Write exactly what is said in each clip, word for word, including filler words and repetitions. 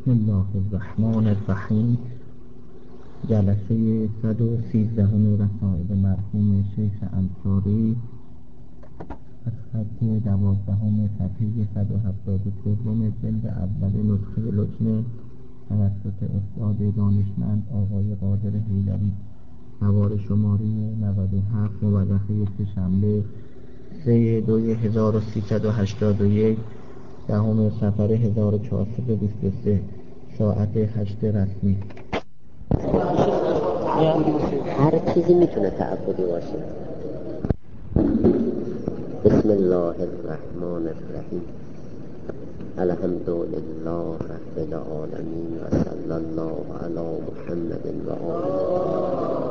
بسم الله الرحمن الرحیم. جلسه صد و سیزدهم رسائل مرحوم شیخ انصاری از خط دوازدهم صفحه صد و هفتاد و سوم جلد اول نسخه لجنه توسط استاد دانشمند آقای قادر حیدری، سوار شماره نود و هفت مورخه سه‌شنبه سه دوی هزار و سیصد و هشتاد و یک، دهم سفر هزار و چهارصد و بیست و سه، ساعت هشت رسمی. هر چیزی میتونه تعبدی باشه. بسم الله الرحمن الرحیم. الحمد لله رب العالمین و صلی الله علی محمد و آله.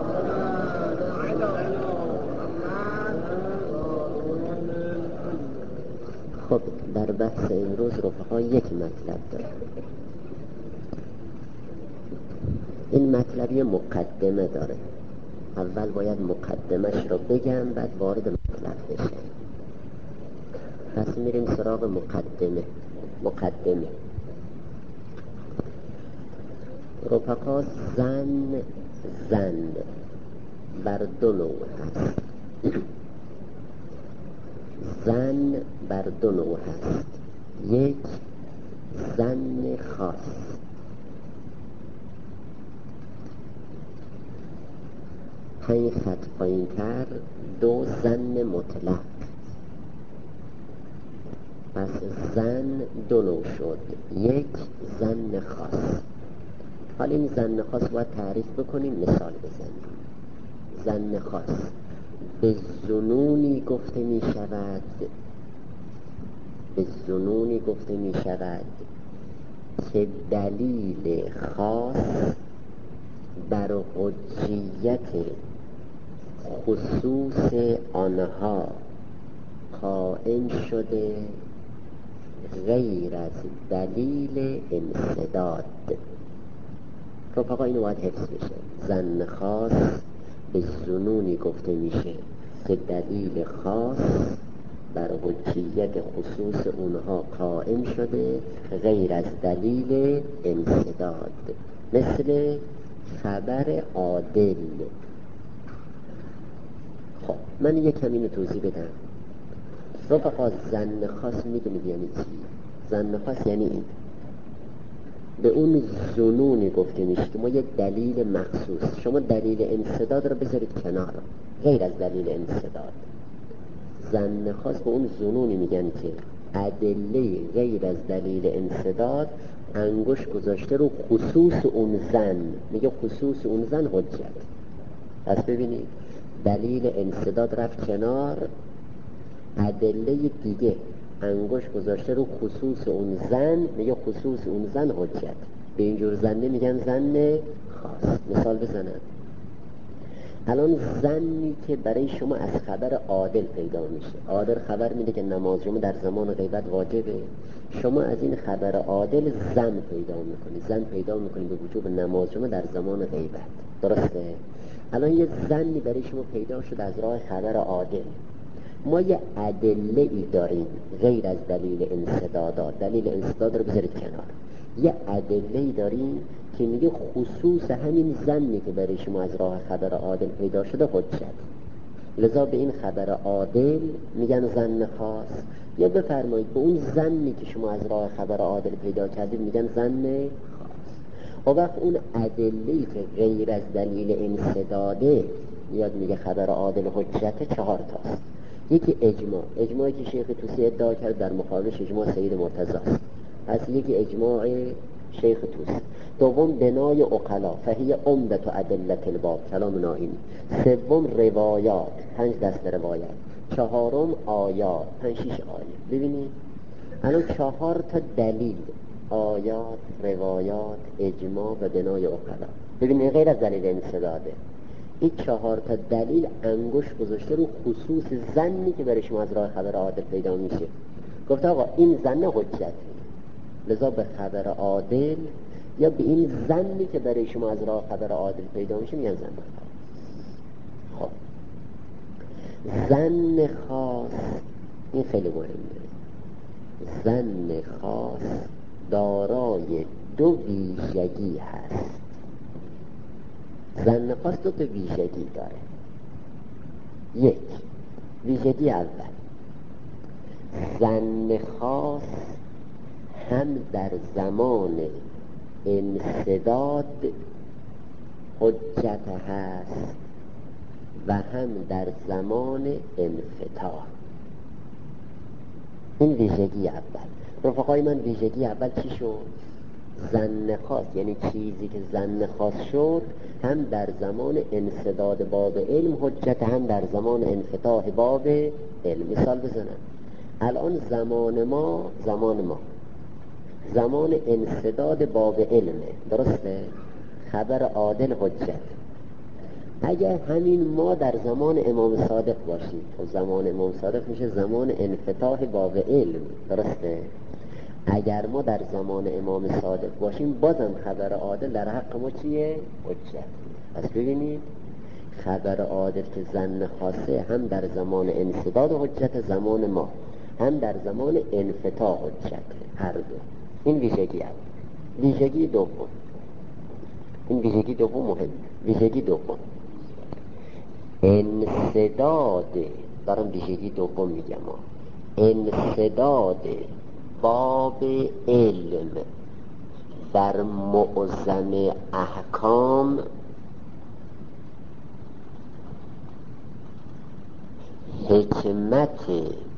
خب در بحث امروز رفقا یک مطلب داریم. این مطلب یه مقدمه داره. اول باید مقدمش رو بگم، بعد وارد مطلب بشم. پس میریم سراغ مقدمه. مقدمه رفقا، زن زن بر دو نوع هست. زن بر دو نوع هست. یک، زن خاص. پنج خط پایین تر، دو، زن مطلق. پس زن دو نوع شد. یک، زن خاص. حالا این زن خاص باید تعریف بکنیم، مثال بزنیم. زن خاص به زنونی گفته می شود به زنونی گفته می شود که دلیل خاص بر حجیت خصوص آنها قائم شده غیر از دلیل انسداد. رفقا اینو باید حفظ بشه. زن خاص به زنونی گفته میشه که دلیل خاص بر حجیت خصوص اونها قائم شده غیر از دلیل انسداد، مثل خبر عادل. خب من یک کمی اینو توضیح بدم. رفقا زن خاص میدونید یعنی چی؟ زن خاص یعنی این: به اون ظنونی گفته میشه که ما یک دلیل مخصوص، شما دلیل انسداد رو بذارید کنار، غیر از دلیل انسداد. زن خاص به اون ظنونی میگن که ادله غیر از دلیل انسداد انگوش گذاشته رو خصوص اون زن، میگه خصوص اون زن حجت. پس ببینید دلیل انسداد رفت کنار، ادله دیگه انگوش گذاشته رو خصوص اون زن، میگه خصوص اون زن حجت. به اینجور زنه میگن زن خاص. مثال بزنم. الان زنی که برای شما از خبر عادل پیدا میشه، عادل خبر میده که نماز جمعه در زمان غیبت واجبه، شما از این خبر عادل زن پیدا میکنی زن پیدا میکنی به وجوب نماز جمعه در زمان غیبت. درسته؟ الان یه زنی برای شما پیدا شد از راه خبر عادل. ما یه ادله ای داریم غیر از دلیل انسداد. دلیل انسداد رو بذارید کنار. یه ادله ای داریم که میگه خصوص همین زنی که برای شما از راه خبر عادل پیدا شده حجت. لذا به این خبر عادل میگن زن خاص. یا بفرمایید به اون زنی که شما از راه خبر عادل پیدا کردید میگن زن خاص. و وقت اون ادله‌ای که غیر از دلیل انسداده یاد میگه خبر عادل حجت، چهار تاست. یکی اجماع، اجماعی که شیخ طوسی ادعا کرد در مقابلش اجماع سید مرتضی است. پس یکی اجماع شیخ طوسی. دوم بنای عقلا، فهی عمدة ادلة الباب، کلام نائینی. سوم روایات، پنج دست روایت. چهارم آیات، پنج شش آیه. ببینید الان چهار تا دلیل: آیات، روایات، اجماع و بنای عقلا. ببینید غیر از دلیل انسداده. این چهار تا دلیل انگوش گذاشته رو خصوص زنی که برای شما از راه خبر عادل پیدا میشه. گفت آقا این زن حجت، لذا به خبر عادل یا به این زنی که برای شما از راه خبر عادل پیدا میشه میگن زن خاص. خب زن خاص این خیلی مهمه. زن خاص دارای دو ویژگی هست. ظن خاص دو تا ویژگی داره. یک، ویژگی اول، ظن خاص هم در زمان انسداد حجت هست و هم در زمان انفتاح. این ویژگی اول. رفقای من، ویژگی اول چی شد؟ ظن خاص، یعنی چیزی که ظن خاص شد هم در زمان انسداد باب علم حجت، هم در زمان انفتاح باب علم. مثال بزنم، الان زمان ما زمان ما زمان انسداد باب علمه، درسته؟ خبر عادل حجت. اگر همین ما در زمان امام صادق باشیم، تو زمان امام صادق میشه زمان انفتاح باب علم، درسته؟ اگر ما در زمان امام صادق باشیم بازم خبر عادل در حق ما چیه؟ حجت. پس ببینید خبر عادل که ظن خاصه هم در زمان انسداد حجت زمان ما، هم در زمان انفتاح حجت، هر دو. این ویژگی اول. ویژگی دوم، این ویژگی دوم مهم. ویژگی دوم انسداد، دارم ویژگی دوم میگم، انسداد باب علم در معظم احکام حکمت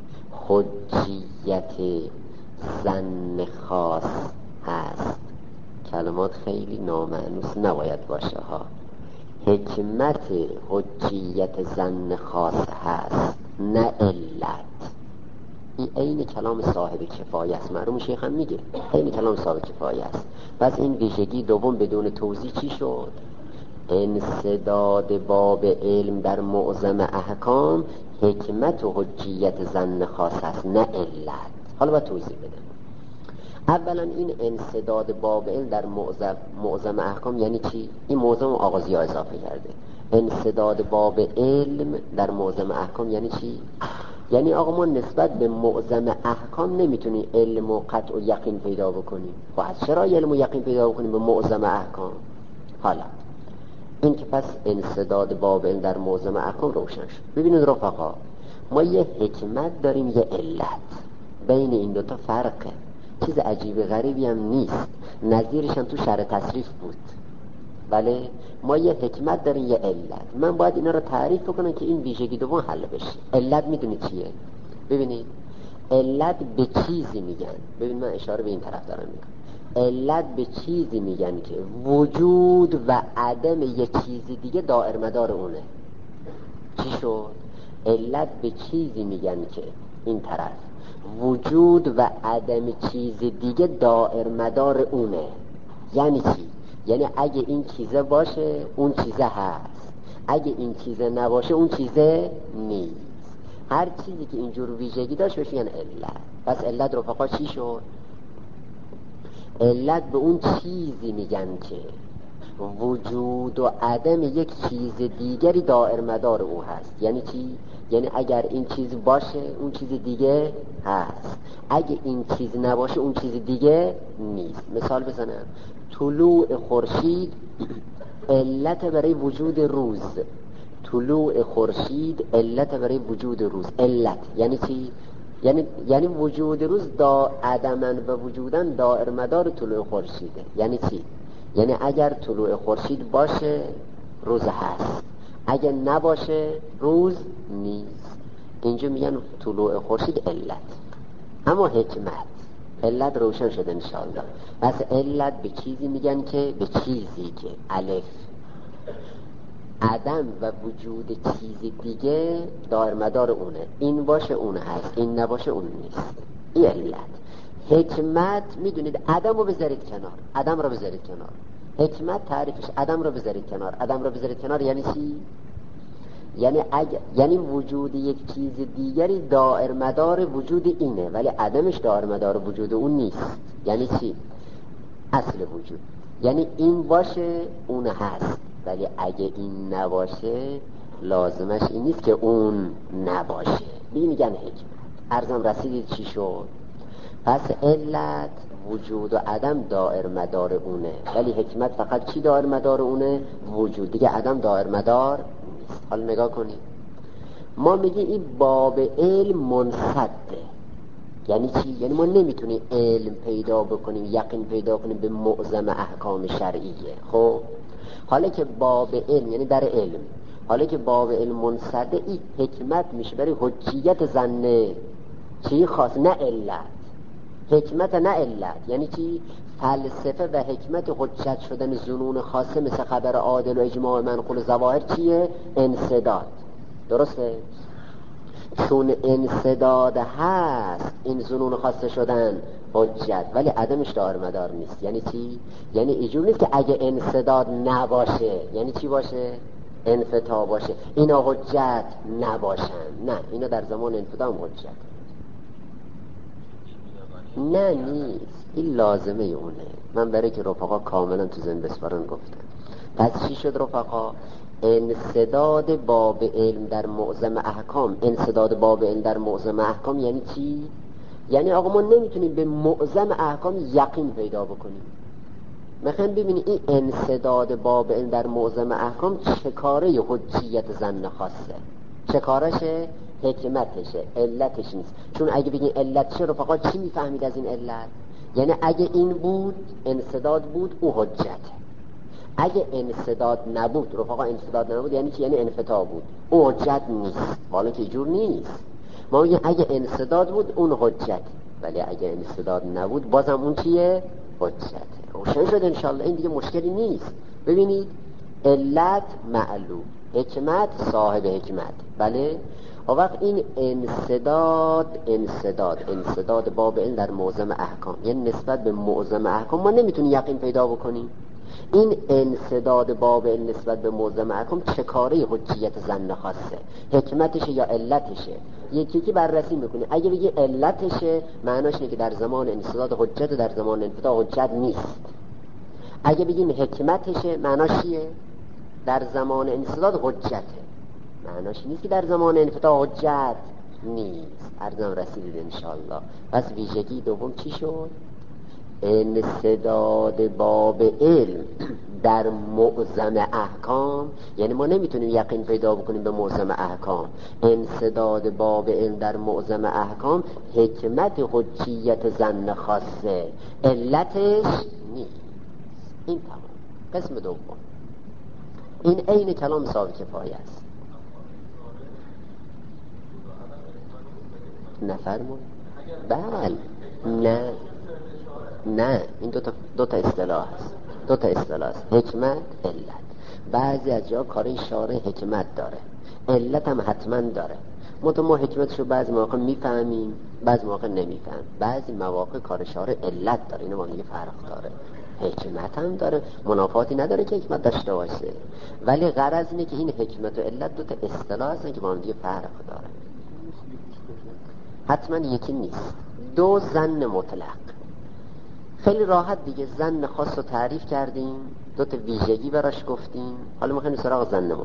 حجیت ظن خاص هست. کلمات خیلی نامعنوس نباید باشه ها. حکمت حجیت ظن خاص هست، نه علت. این عین کلام صاحب کفایه است. معلوم شیخ هم میگه عین کلام صاحب کفایه است. پس این ویژگی دوم بدون توضیح چی شد؟ انسداد باب علم در معظم احکام حکمت و حجیت ظن خاص است، نه علت. حالا باید توضیح بدم. اولا این انسداد باب علم در معظم معظم احکام یعنی چی؟ این معظم آغازی ها اضافه کرده. انسداد باب علم در معظم احکام یعنی چی؟ یعنی آقا ما نسبت به معظم احکام نمیتونیم علم و قطع و یقین پیدا بکنیم. خب از چرا علم و یقین پیدا بکنیم به معظم احکام؟ حالا این که پس انسداد باب علم در معظم احکام روشن شد. ببینید رفقا، ما یه حکمت داریم، یه علت. بین این دوتا فرقه، چیز عجیب غریبی هم نیست. نظیرش هم تو شرح تصریف بود. بله، ما یه حکمت داریم، یه علت. من باید اینا رو تعریف بکنم که این ویژگی دوم حل بشه. علت میدونید چیه؟ ببینید علت به چیزی میگن. ببین من اشاره به این طرف دارم میکنم. علت به چیزی میگن که وجود و عدم یه چیز دیگه دائر مدار اونه. چی شد؟ علت به چیزی میگن که این طرف وجود و عدم چیز دیگه دائر مدار اونه. یعنی چی؟ یعنی اگه این چیزه باشه اون چیزه هست، اگه این چیزه نباشه اون چیزه نیست. هر چیزی که اینجور ویژگی داشت بهش میگن علت. پس علت رفقا چی شد؟ علت به اون چیزی میگن که وجود و عدم یک چیز دیگری دائر مدار او هست. یعنی چی؟ یعنی اگر این چیز باشه اون چیز دیگه هست، اگه این چیز نباشه اون چیز دیگه نیست. مثال بزنم، طلوع خورشید علت برای وجود روز. طلوع خورشید علت برای وجود روز. علت یعنی چی؟ یعنی یعنی وجود روز دا عدمن و وجودن دائر مدار طلوع خورشیده. یعنی چی؟ یعنی اگر طلوع خورشید باشه روز هست، اگر نباشه روز نیست. اینجا میگن طلوع خورشید علت. اما حکمت، علت روشن شد انشاءالله. پس علت به چیزی میگن که به چیزی که الف عدم و وجود چیز دیگه دائر مدار اونه. این باشه اون هست، این نباشه اون نیست. این علت. حکمت میدونید عدم رو بذارید کنار، عدم رو بذارید کنار. حکمت تعریفش عدم رو بذارید کنار. عدم رو بذارید کنار یعنی چی؟ یعنی اگر یعنی وجود یک چیز دیگری دائر مدار وجود اینه ولی عدمش دائر مدار وجود اون نیست. یعنی چی؟ اصل وجود یعنی این باشه اون هست، ولی اگه این نباشه لازمش این نیست که اون نباشه. این میگن حکمت. ارزم رسیدید چی شد؟ پس علت وجود و عدم دائر مدار اونه، ولی حکمت فقط چی دائر مدار اونه؟ وجود. دیگه عدم دائر مدار نیست. حالا نگاه کنید، ما میگیم این باب علم منصده. یعنی چی؟ یعنی ما نمیتونیم علم پیدا بکنیم، یقین پیدا کنیم به معظم احکام شرعیه. خب حالا که باب علم یعنی در علم، حالا که باب علم منصده، این حکمت میشه برای حجیت ظنه چی خاص، نه علت. حکمت نه علت. یعنی چی؟ فلسفه و حکمت حجت شدن ظنون خاصه مثل خبر عادل و اجماع منقول ظواهر چیه؟ انسداد. درسته؟ چون انسداد هست این ظنون خاصه شدن حجت، ولی عدمش دائر مدار نیست. یعنی چی؟ یعنی اینجور نیست که اگه انسداد نباشه یعنی چی باشه؟ انفتا باشه، اینا حجت نباشن. نه، اینا در زمان انفتا هم حجت. نه نیست، این لازمه اونه. من برای که رفقا کاملا تو ذهن بسپارن گفتم. پس چی شد رفقا؟ انسداد باب علم در معظم احکام. انسداد باب علم در معظم احکام یعنی چی؟ یعنی آقا ما نمیتونیم به معظم احکام یقین پیدا بکنیم. مثلا ببینید این انسداد باب علم در معظم احکام چه کاره حجیت ظن خاصه؟ چه کارشه؟ حکمتشه، علتش نیست. چون اگه بگین علت چه رفقا چی میفهمید از این علت؟ یعنی اگه این بود انسداد بود او حجته، اگه انسداد نبود رفقا انسداد نبود یعنی چی؟ یعنی انفتا بود، او حجت نیست. والا که جور نیست. ما میگیم اگه انسداد بود اون حجت، ولی اگه انسداد نبود بازم اون چیه؟ حجت. روشن شد انشالله، این دیگه مشکلی نیست. ببینید علت معلوم، حکمت صاحب حکمت. بله و وقت این انسداد انسداد انسداد باب علم در معظم احکام یعنی نسبت به معظم احکام ما نمیتونیم یقین پیدا بکنیم. این انسداد باب علم نسبت به معظم احکام چه کاره حجیت ظن خاصه؟ حکمتشه یا علتشه؟ یکی یکی بررسی میکنه. اگه بگی علتشه معناش اینه که در زمان انسداد حجت و در زمان انفتا حجت نیست. اگه بگیم حکمتشه معناش چیه؟ در زمان انسداد حجته، معناش نیست که در زمان انفتا حجت نیست. عرضم رسیدید انشالله. پس ویژگی دوم چی شد؟ انسداد باب علم در معظم احکام، یعنی ما نمیتونیم یقین پیدا بکنیم به معظم احکام. انسداد باب علم در معظم احکام حکمت حجیت ظن خاصه، علتش نیست. این تمام. قسم دوم این عین کلام صاحب کفایه است. نفرمون؟ بله نه نه، این دو تا دو تا اصطلاح است. دو تا اصطلاح است، حکمت، علت. بعضی از جا کار شارع حکمت داره، علت هم حتما داره. ما تو ما حکمتشو بعضی مواقع میفهمیم، بعضی مواقع نمیفهم. بعضی مواقع کار شارع علت داره، اینو با دیگه فرق داره. حکمت هم داره، منافاتی نداره که حکمت داشته باشه، ولی غرض اینه که این حکمت و علت دو تا اصطلاح هستن که با دیگه فرق داره، حتما یکی نیست. دو ظن مطلق. خیلی راحت دیگه ظن خاص رو تعریف کردیم، دو تا ویژگی براش گفتیم. حالا میخوایم سراغ ظن مطلق.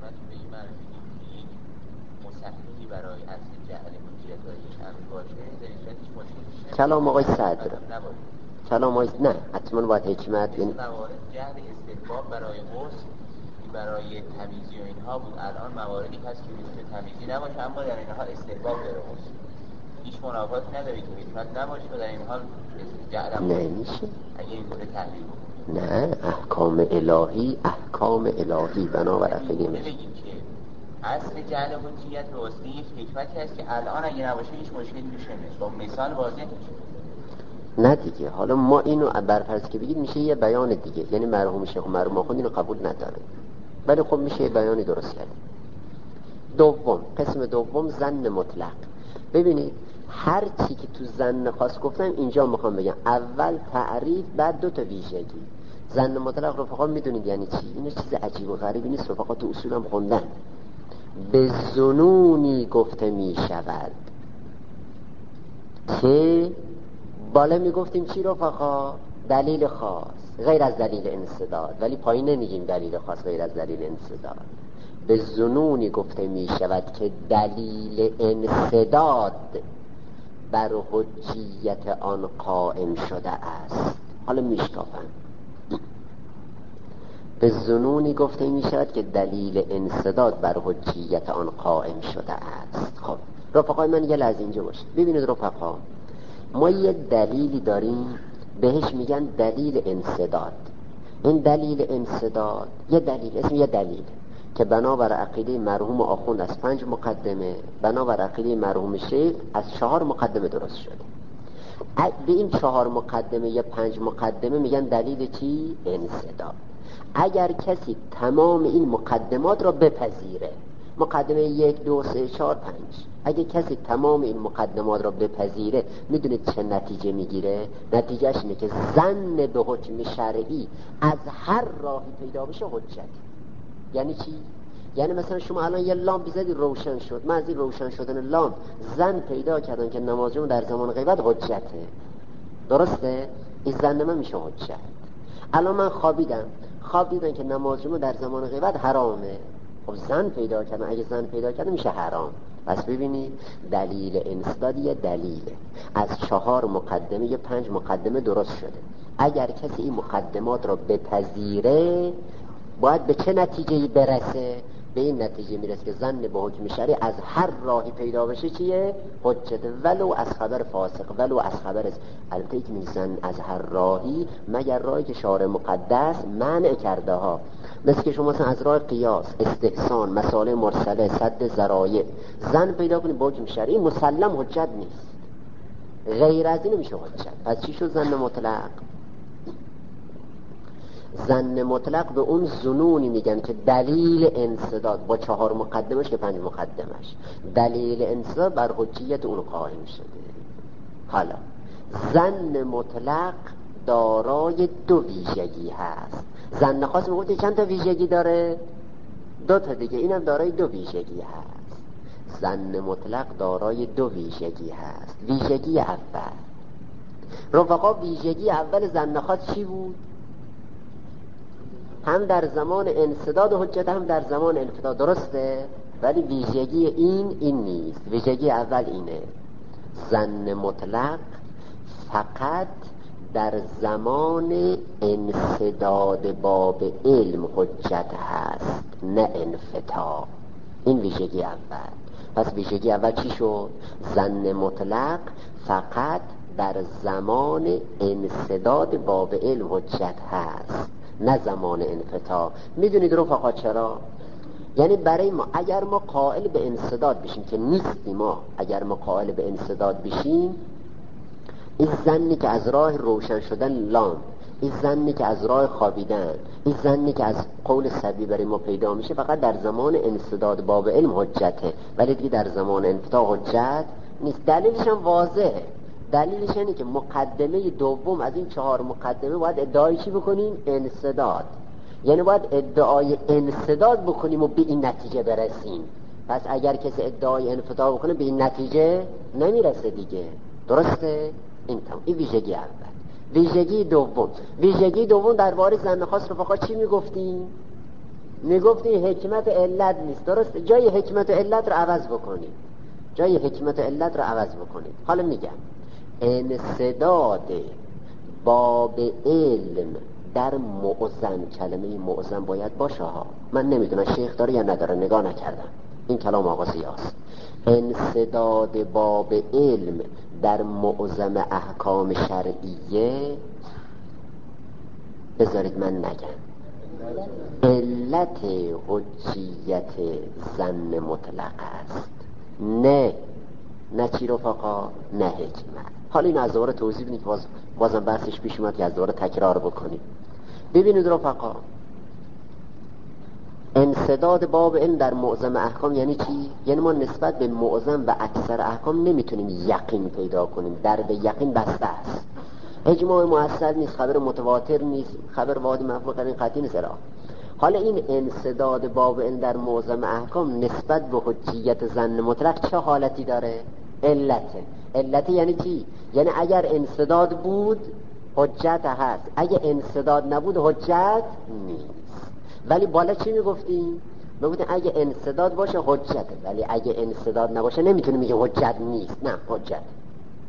کلام آقای صدر، کلام آقای نه حتما باید حکمت. یعنی موارد جهل استحباب برای غسل برای تمیزی و اینها بود. الان مواردی هست که وجود تمیزی نباشه اما در این حال استحباب داره غسل، هیچ منافاتی نداره که حکمت نباشه و در این حال جهل نمیشه. اگه این گونه تحلیل نه، احکام الهی احکام الهی بنابر افعلی میشه. بگیم که اصل جهل حجیت به واسطه یک حکمتی هست که الان اگه نباشه هیچ مشکلی توش نمیشه. با مثال واضح نه دیگه. حالا ما اینو برفرض که بگید میشه یه بیان دیگه، یعنی مرحوم شیخ مرحوم آخوند اینو قبول نداره، ولی خب میشه یه بیانی درست کرد. دوم، قسم دوم ظن مطلق. ببینید هر چی که تو ظن خاص گفتم اینجا میخوام بگم. اول تعریف، بعد دو تا ویژگی. ظن مطلق رفقا میدونید یعنی چی؟ اینو چیز عجیب و غریبی نیست، رفقا تو اصولم خوندن. به ظنونی گفته میشود که بالا میگفتیم چی رفقا؟ دلیل خاص غیر از دلیل انسداد، ولی پایین نمیگیم دلیل خاص غیر از دلیل انسداد. به ظنونی گفته میشود که دلیل انسداد بر حجیت آن قائم شده است. حالا میشکافن به ظنونی گفته می شود که دلیل انسداد بر حجیت آن قائم شده است. خب رفقای من یه لحظه اینجا باشه. ببینید رفقا، ما یه دلیلی داریم بهش میگن دلیل انسداد. این دلیل انسداد یه دلیل، اسم یه دلیل که بنابر عقیده مرحوم آخوند از پنج مقدمه، بنابر عقیده مرحوم شیخ از چهار مقدمه درست شده. به این چهار مقدمه یا پنج مقدمه میگن دلیل چی؟ انسداد. اگر کسی تمام این مقدمات را بپذیره، مقدمه یک دو سه چهار پنج، اگه کسی تمام این مقدمات را بپذیره، میدونه چه نتیجه میگیره؟ نتیجهش اینه که ظن به حکم شرعی از هر راهی پیدا بشه حجت. یعنی چی؟ یعنی مثلا شما الان یه لامپ بزدی روشن شد، من از این روشن شدن لامپ ظن پیدا کردن که نمازم در زمان غیبت حجته. درسته؟ این ظن من میشه حجت. الان من خوابیدم، خواب دیدن که نمازم در زمان غیبت حرامه. خب ظن پیدا کردن، اگه ظن پیدا کردن میشه حرام. پس ببینید دلیل انسداد یه دلیله، از چهار مقدمه یه پنج مقدمه درست شده. اگر کسی این مقدمات را بپذیره باید به چه نتیجه‌ای برسه؟ به این نتیجه میرسه که ظن به حکم شرعی از هر راهی پیدا بشه چیه؟ حجت، ولو از خبر فاسق، ولو از خبر است. البته که میزن از هر راهی مگر راهی که شارع مقدس منع کرده ها، مثل که شما مثلا از راه قیاس، استحسان، مسائل مرسله، سد ذرایع ظن پیدا کنید به حکم شرعی، مسلم حجت نیست. غیر از این میشه حجت. پس چی شد ظن مطلق؟ ظن مطلق به اون ظنونی میگن که دلیل انسداد با چهار مقدمش که پنج مقدمش دلیل انسداد بر حجیت اون قائم شده. حالا ظن مطلق دارای دو ویژگی هست. ظن خاص میگوید چند تا ویژگی داره؟ دو تا دیگه، اینم دارای دو ویژگی هست. ظن مطلق دارای دو ویژگی هست. ویژگی اول رفقا، ویژگی اول ظن خاص چی بود؟ هم در زمان انسداد حجت، هم در زمان انفداد. درسته؟ ولی ویژگی این این نیست. ویژگی اول اینه: ظن مطلق فقط در زمان انسداد باب علم حجت هست، نه انفتا. این ویژگی اول. پس ویژگی اول چی شد؟ ظن مطلق فقط در زمان انسداد باب علم حجت هست، نه زمان انفتا. میدونید رفقا چرا؟ یعنی برای ما اگر ما قائل به انسداد بشیم که نیستی، ما اگر ما قائل به انسداد بشیم، این ظنی که از راه روشن شدن لامپ، این ظنی که از راه خوابیدن، این ظنی که از قول سبی برای ما پیدا میشه، فقط در زمان انسداد باب علم حجته، ولی دیگه در زمان انفتا حجت نیست. دلیلش هم واضحه. دلیلش اینه که مقدمه دوم از این چهار مقدمه باید ادعای چی بکنیم؟ انسداد. یعنی باید ادعای انسداد بکنیم و به این نتیجه برسیم. پس اگر کسی ادعای انفتا بکنه به این نتیجه نمیرسه دیگه. درسته؟ این تمام. این ویژگی اول. ویژگی دوم، ویژگی دوم درباره ظن خاص رفقا چی میگفتیم؟ میگفتیم حکمت علت نیست. درسته؟ جای حکمت علت رو عوض بکنیم. جای حکمت علت رو عوض بکنیم. حالا میگم انسداد باب علم در معظم، کلمه معظم باید باشه ها، من نمیدونم شیخ داره یا نداره، نگاه نکردم، این کلام آقا زیاست. انسداد باب علم در معظم احکام شرعیه، بذارید من نگم، علت حجیت ظن مطلق است، نه نه چی رفقا؟ نه حکمت. حالا این از دوباره توضیح بدیم که باز بازم بحثش پیش اومد که از دوباره تکرار بکنیم. ببینید رفقا، انسداد باب علم در معظم احکام یعنی چی؟ یعنی ما نسبت به معظم و اکثر احکام نمیتونیم یقین پیدا کنیم. در به یقین بسته است. اجماع مؤثر نیست، خبر متواتر نیست، خبر واحد مفهوم این قطعی نیست. حالا این انسداد باب علم در معظم احکام نسبت به حجیت ظن مطلق چه حالتی داره؟ علته. علته یعنی چی؟ یعنی اگر انسداد بود حجت هست، اگه انسداد نبود حجت نیست. ولی بالا چی میگفتیم؟ میگفتیم اگه انسداد باشه حجته، ولی اگه انسداد نباشه نمیتونیم میگه حجت نیست. نه، حجت.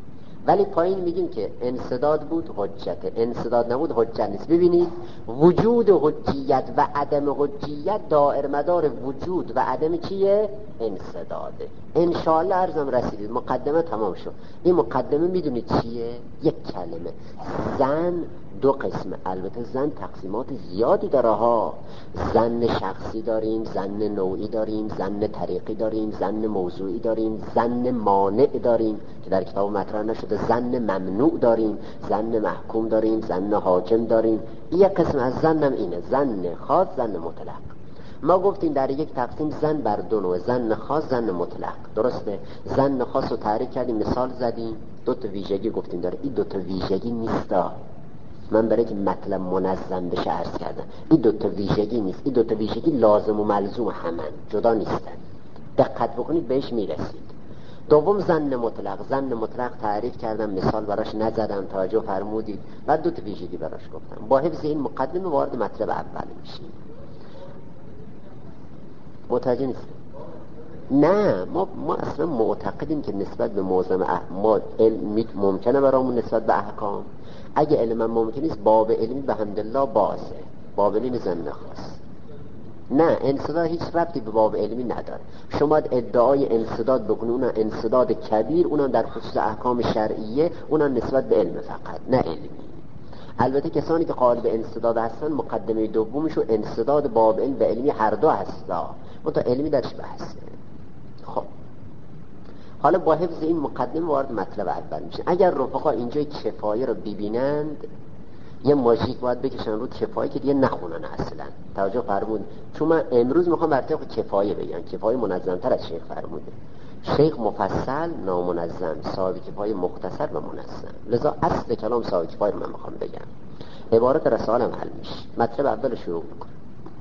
ولی پایین میگیم که انسداد بود حجته، انسداد نبود حجت نیست. ببینید وجود حجیت و عدم حجیت دائر مدار وجود و عدم چیه؟ انسداده. انشاءالله عرضم رسیدید، مقدمه تمام شد. این مقدمه میدونید چیه؟ یک کلمه. زن دو قسمه، البته زن تقسیمات زیادی داره ها. زن شخصی داریم، زن نوعی داریم، زن طریقی داریم، زن موضوعی داریم، زن مانع داریم که در کتاب مطرح نشده، زن ممنوع داریم، زن محکوم داریم، زن حاکم داریم. یک قسم از زن هم اینه، زن خاص، زن مطلق. ما گفتیم در یک تقسیم زن بر دو نوع، زن خاص، زن مطلق. درسته؟ زن خاص رو تعریف کردیم، مثال زدیم، دو تا ویژگی گفتیم داره. این دو تا ویژگی نیستا، من برای که مطلب منظم بشه عرض کردم، این دو تا ویژگی نیست. این دو تا ویژگی لازم و ملزوم همن، جدا نیستن. دقت بکنید بهش میرسید. دوم زن مطلق. زن مطلق تعریف کردم، مثال براش نزدم، توجه فرمودید، بعد دو تا ویژگی براش گفتم. با حفظ این مقدمه وارد مطلب اول میشیم. متوجه نیست؟ نه، ما ما اصلا معتقدیم که نسبت به موضوع ما علم ممکنه برامون نسبت به احکام. اگه علم ممکن نیست، باب علمی به حمدالله بازه، باب علمی زن خاص. نه، انسداد هیچ ربطی به باب علمی نداره. شما ادعای انسداد بکنید، اونم انسداد کبیر، اونم در خصوص احکام شرعیه، اونم نسبت به علم فقط، نه علمی. البته کسانی که قائل به انسداد هستن، مقدمه دومشون انسداد باب علم و علمی هر دو هستا، منتها علمی درش بحثه. خب حالا با حفظ این مقدمه وارد مطلب اول میشه. اگر رفقا اینجای کفایه رو ببینند، یه ماژیک باید بکشن رو کفایه که دیگه نخونن اصلا. توجه فرمود، چون من امروز میخوام بر طبق کفایه بگم. کفایه منظم‌تر از شیخ فرموده. شیخ مفصل، نامنظم. صاحب کفایه مختصر و منظم. لذا اصل کلام صاحب کفایه رو من میخوام بگم. عبارت رسالم حل میشه. مطلب اول شروع میکنم.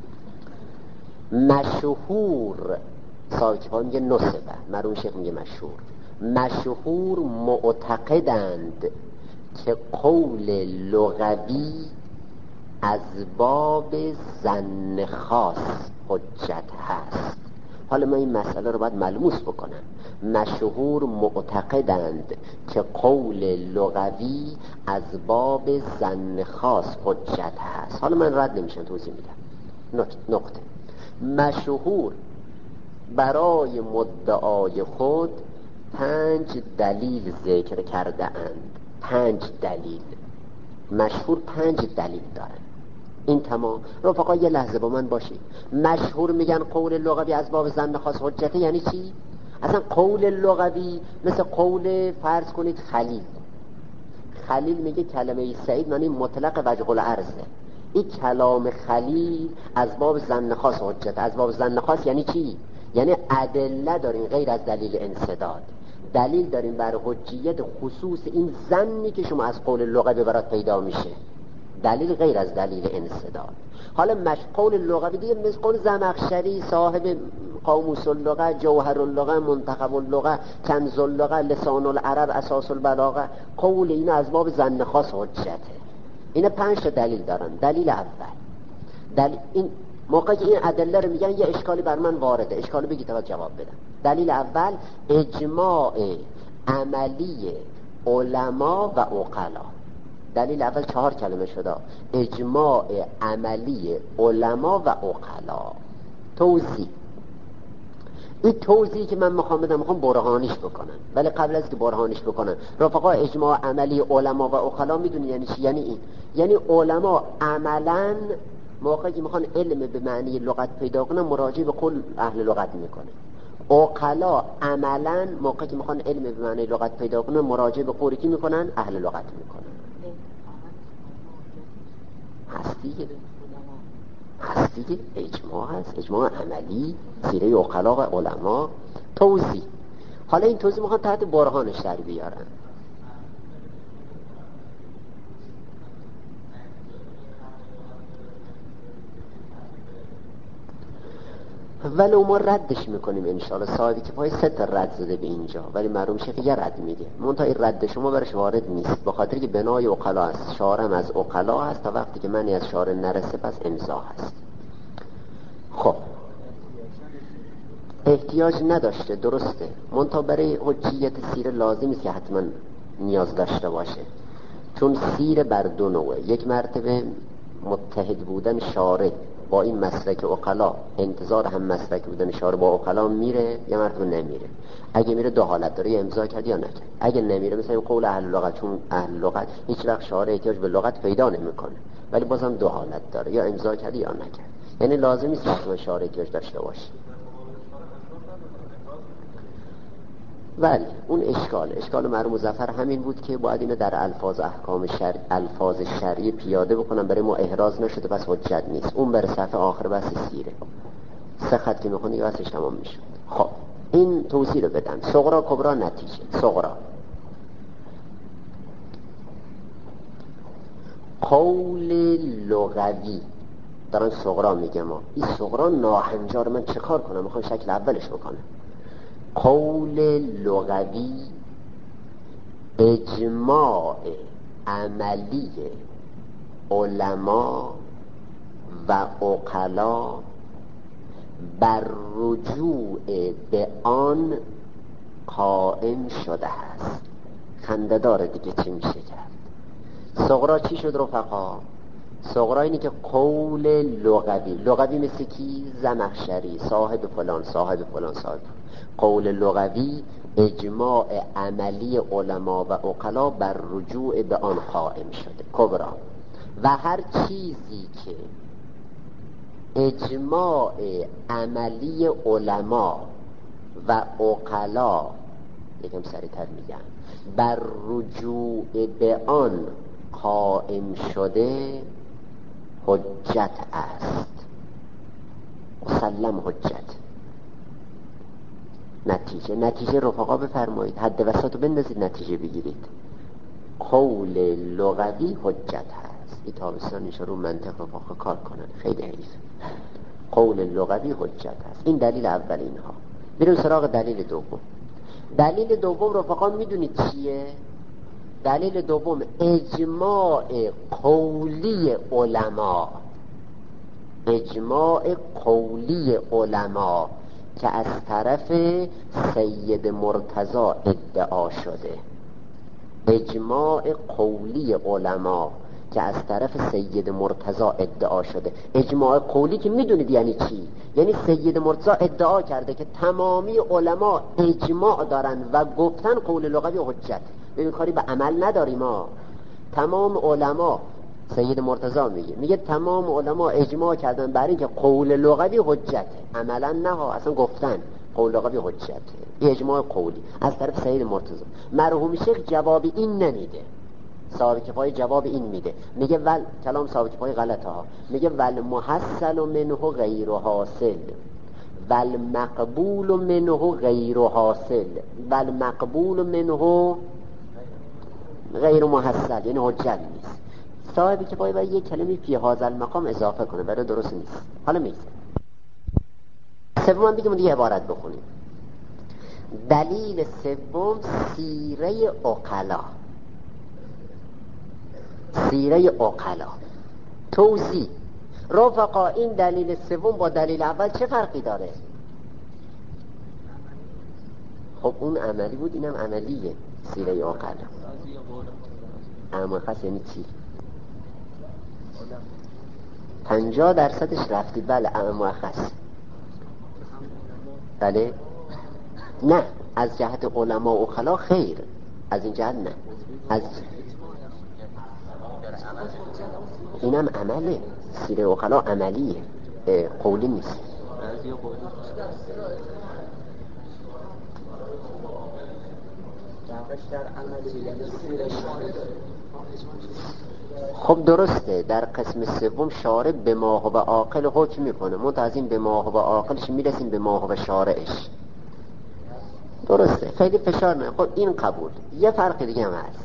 مشهور، صاحب کفایه میگه نسبه، مرحوم شیخ میگه مشهور. مشهور معتقدند که قول لغوی از باب ظن خاص حجت هست. حالا من این مسئله رو باید ملموس بکنم. مشهور معتقدند که قول لغوی از باب ظن خاص حجت هست. حالا من رد نمیشم، توضیح میدم. نقطه. مشهور برای مدعای خود پنج دلیل ذکر کرده اند. پنج دلیل. مشهور پنج دلیل دارن. این تمام. رفقا یه لحظه با من باشید. مشهور میگن قول لغوی از باب ظن خاص حجته، یعنی چی؟ اصلا قول لغوی مثل قول فرض کنید خلیل. خلیل میگه کلمه سعید معنی مطلق وجه العرضه. این کلام خلیل از باب ظن خاص حجته. از باب ظن خاص یعنی چی؟ یعنی ادله دارین غیر از دلیل انسداد. دلیل داریم بر حجیت خصوص این ظنی که شما از قول لغوی برات پیدا میشه. دلیل غیر از دلیل انسداد. حالا مش قول لغوی دیگه مثل قول زمخشری صاحب قاموس اللغه، جوهر اللغه، منتخب اللغه، کنز اللغه، لسان العرب، اساس البلاغه، قول این از باب ظن خاص حجته. اینا پنج تا دلیل دارن. دلیل اول، دلیل این موقعی که این ادله رو میگن یه اشکالی بر من وارده، اشکالی بگید تا جواب بدم. دلیل اول اجماع عملی علما و عقلا. دلیل اول چهار کلمه شده، اجماع عملی علما و عقلا. توضیح. این توضیحی که من میخوام بدم میخوام برهانیش بکنم، ولی قبل از که برهانیش بکنم رفقا، اجماع عملی علما و عقلا میدونی یعنی چی؟ یعنی این، یعنی علما عملاً موقعی که میخوان علم به معنی لغت پیدا کنن مراجعه به قول اهل لغت میکنه. عقلا عملاً موقعی که میخوان علم به معنی لغت پیدا کنن مراجعه به قولی که میکنن اهل لغت میکنن. هست دیگه، هست دیگه، اجماع هست، اجماع عملی زیره عقلا و علما. توضیح. حالا این توضیح میخوان تحت برهانش در بیارن. ولی ما ردش میکنیم انشاءالله. صاحبی که پای سه تا رد زده به اینجا، ولی مرحوم شیخ یه رد میگه. منتها این رد شما برش وارد نیست، به خاطر که بنای عقلا است، شارم از عقلا هست، تا وقتی که منی از شارع نرسه پس امضا هست. خب احتیاج نداشته، درسته، منتها برای حجیت سیره لازم است که حتما نیاز داشته باشه، چون سیر بر دو نوعه. یک مرتبه متحد بودن شارع با این مسلک عقلا، انتظار هم مسلک بودن شارع با عقلا میره، یا مرتبه نمیره. اگه میره دو حالت داره، یا امضا کرد یا نکرد. اگه نمیره مثلا قول اهل لغت، چون اهل لغت هیچ وقت شارع احتیاج به لغت پیدا نمیکنه، ولی بازم دو حالت داره، یا امضا کرد یا نکرد. یعنی لازم نیست که شارع احتیاج داشته باشه. ولی اون اشکال اشکال مرحوم مظفر همین بود که باید اینو در الفاظ احکام شرع، الفاظ شرعی پیاده بکنم، برای ما احراز نشده پس حجت نیست. اون بر صفحه آخر بس سیره سه خط که میخونی بسش تمام میشد. خب این توضیح رو بدم. صغرا کبرا نتیجه. صغرا قول لغوی دارن صغرا میگه، ما این صغرا ناهنجار، من چه کار کنم؟ میخوام شکل اولش بکنم. قول لغوی اجماع عملی علما و عقلا بر رجوع به آن قائم شده است. خنده داره دیگه، چی میشه کرد؟ صغرا چی شد رفقا؟ صغرا اینی که قول لغوی، لغوی مثل کی؟ زمخشری، صاحب فلان صاحب فلان صاحب. قول لغوی اجماع عملی علما و عقلا بر رجوع به آن قائم شده. کبرا و هر چیزی که اجماع عملی علما و عقلا، یکم سریع‌تر میگم، بر رجوع به آن قائم شده حجت است. مسلم حجت. نتیجه نتیجه رفقا بفرمایید، حد وسط رو بندازید نتیجه بگیرید. قول لغوی حجت هست. این تابستان ایشا رو منطق رفقا کار کنن، خیلی حیف. قول لغوی حجت هست. این دلیل اول اینها. بریم سراغ دلیل دوم. دلیل دوم رفقا میدونید چیه؟ دلیل دوم اجماع قولی علما، اجماع قولی علما که از طرف سید مرتضی ادعا شده. اجماع قولی علما که از طرف سید مرتضی ادعا شده. اجماع قولی که میدونید یعنی چی؟ یعنی سید مرتضی ادعا کرده که تمامی علما اجماع دارن و گفتن قول لغوی حجت. ببین کاری به عمل نداریم ما. تمام علما، سید مرتضی میگه میگه تمام علما اجماع کردن بر این که قول لغوی حجت. عملا نه ها، اصلا گفتن قول لغوی حجت. اجماع قولی از طرف سید مرتضی. مرحوم شیخ جواب این نمیده، صاحب کفایه جواب این میده، میگه ول کلام صاحب کفایه غلطه ها، میگه ول محصل منه غیر حاصل، ول مقبول منه غیر حاصل، ول مقبول منه غیر محصل، یعنی حجت نیست. صاحب کفایه باید یک کلمه فی هذا المقام اضافه کنه، برای درست نیست. حالا میگه سوم بگیم دیگه عبارت بخونیم. دلیل سوم سیره عقلا. سیره عقلا توضیح. رفقا این دلیل سوم با دلیل اول چه فرقی داره؟ خب اون عملی بود، اینم عملیه. سیره عقلا اما خاص یعنی چی؟ پنجاه درصدش رفتید. بله اما خاص. بله نه، از جهت علما و عقلا خیر، از این جهت نه. از اینم عمله. سیره عقلا عملیه، قولی نیست. خب درسته، در قسم سوم شارع به ما هو عاقل حکم میکنه، منتظیم به ما هو عاقلش میرسیم به ما هو شارعش. درسته، خیلی فشار نه. خب این قبول. یه فرق دیگه هم هست.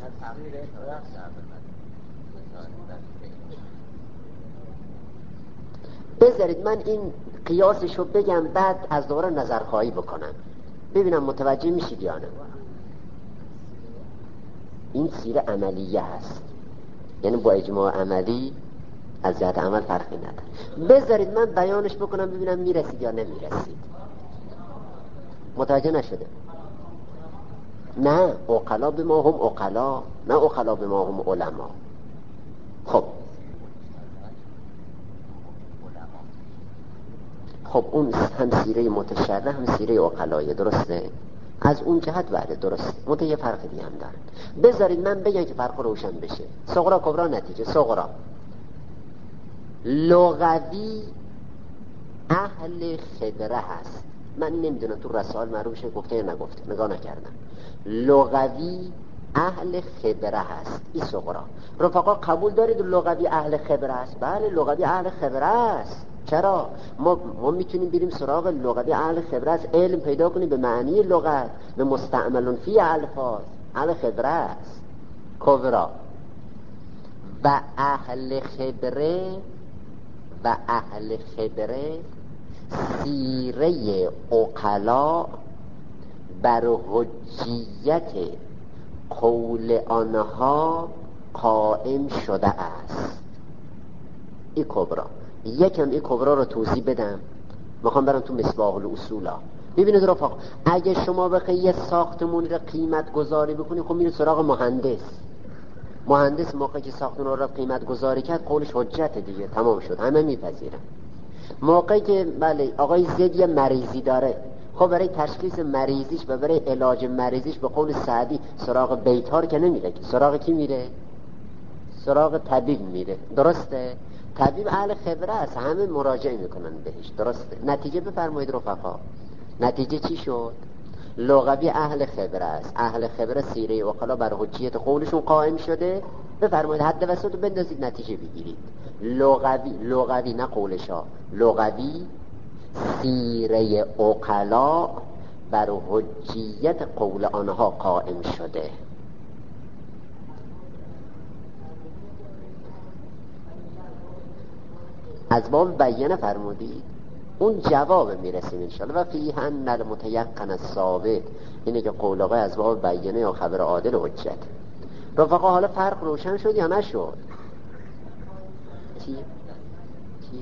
بذارید من این قیاسشو بگم، بعد از دوباره نظرخواهی بکنم ببینم متوجه میشید یا نه. این سیره عملیه هست، یعنی با اجماع عملی از جهت عمل فرقی نداره. بذارید من بیانش بکنم ببینم میرسید یا نمیرسید. متوجه نشده؟ نه عقلا به ما هم عقلا، نه عقلا به ما هم علما. خب خب اون هم سیره متشرع هم سیره عقلایه، درسته؟ از اون جهت بله درسته، منتها یه فرق دیگه هم داره. بذارید من بگم که فرق روشن بشه. صغرا کبرا نتیجه. صغرا لغوی اهل خبره هست. من نمیدونم تو رسائل معروف شه گفته یا نگفته، نگاه نکردم. لغوی اهل خبره هست، این صغرا. رفقا قبول دارید لغوی اهل خبره هست؟ بله لغوی اهل خبره است. چرا؟ ما, ما میتونیم بریم سراغ لغوی اهل خبره است، علم پیدا کنیم به معنی لغت، به مستعملون فی الفاظ. اهل خبره است کبرا. و اهل خبره و اهل خبره سیره عقلا بر حجیت قول آنها قائم شده است. این کبرا. یکم این کبرا رو توضیح بدم، میخوام برم تو مصباح الاصولا. ببینید رفقا، اگه شما بخوای یه ساختمون رو قیمت گذاری بکنی، خب میره سراغ مهندس. مهندس موقعی که ساختمون رو قیمت گذاری کرد قولش حجت دیگه، تمام شد، همه میپذیرن. موقعی که بله آقای زید یه مریضی داره، خب برای تشخیص مریضیش و برای علاج مریضیش به قول سعدی سراغ بیتار که نمیره، سراغ کی میره؟ سراغ طبیب میره، درسته؟ طبیب اهل خبره است، همه مراجعه میکنن بهش، درسته؟ نتیجه بفرمایید رفقا، نتیجه چی شد؟ لغوی اهل خبره است. اهل خبره سیره عقلا بر حجیت قولشون قائم شده. بفرمایید حد وسط رو بندازید نتیجه بگیرید. لغوی لغوی نه قولشا، لغوی سیره عقلا بر حجیت قول آنها قائم شده. از باب بیانه فرمودید، اون جواب میرسیم انشاءالله. و فیه ان المتیقن الثابت، اینه که قول آقای از باب بیانه یا خبر عادل حجت. رفقا حالا فرق روشن شد یا نشد؟ چی؟ چی؟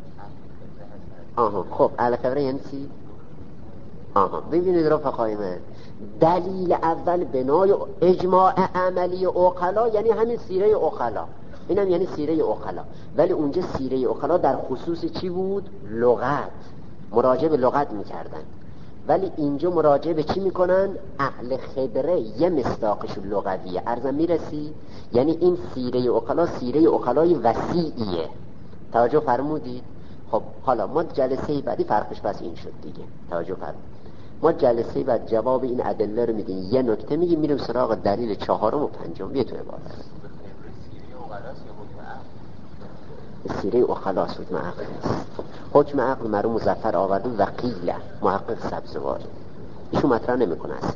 آها خب اهل خبره یعنی چی؟ آها ببینید رفقای من، دلیل اول بنای اجماع عملی عقلا یعنی همین سیره عقلا، اینم یعنی سیره عقلا. ولی اونجا سیره عقلا در خصوص چی بود؟ لغت، مراجعه به لغت میکردن. ولی اینجا مراجعه به چی میکنن؟ اهل خبره، یه مصداقش لغویه. عرضم میرسی؟ یعنی این سیره عقلا سیره عقلای وسیعیه. توجه فرمودید؟ خب حالا ما جلسه بعدی فرقش بس این شد دیگه. توجه فرمودید؟ ما جلسه بعد جواب این ادله رو میدیم، یه نکته میگیم، میریم سراغ دلیل چهارم و پنجم. یه تو عبارت سیره عقلا حکم عقل است. حکم عقل مرو مظفر آورده و قیله محقق سبزواری ایشون مطرح نمیکنه اصلا.